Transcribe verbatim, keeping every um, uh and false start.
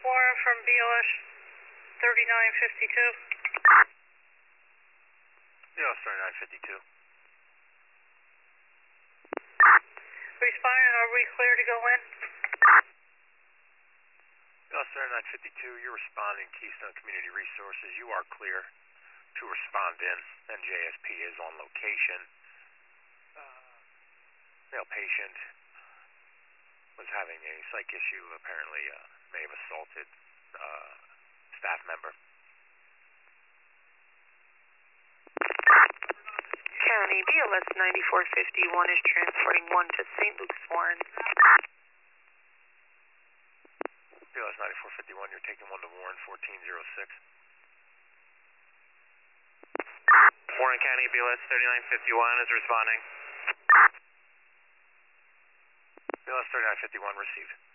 Warren from B L S thirty-nine fifty-two. B L S thirty-nine fifty-two. Responding, are we clear to go in? B L S thirty-nine fifty-two, you're responding Keystone Community Resources. You are clear to respond in. N J S P is on location. Uh, male patient was having a psych issue, apparently uh, may have assaulted uh, staff member. County, B L S ninety-four fifty-one is transporting one to Saint Luke's Warren. B L S ninety-four fifty-one, you're taking one to Warren fourteen oh six. Warren County, B L S thirty-nine fifty-one is responding. B L S thirty-nine fifty-one received.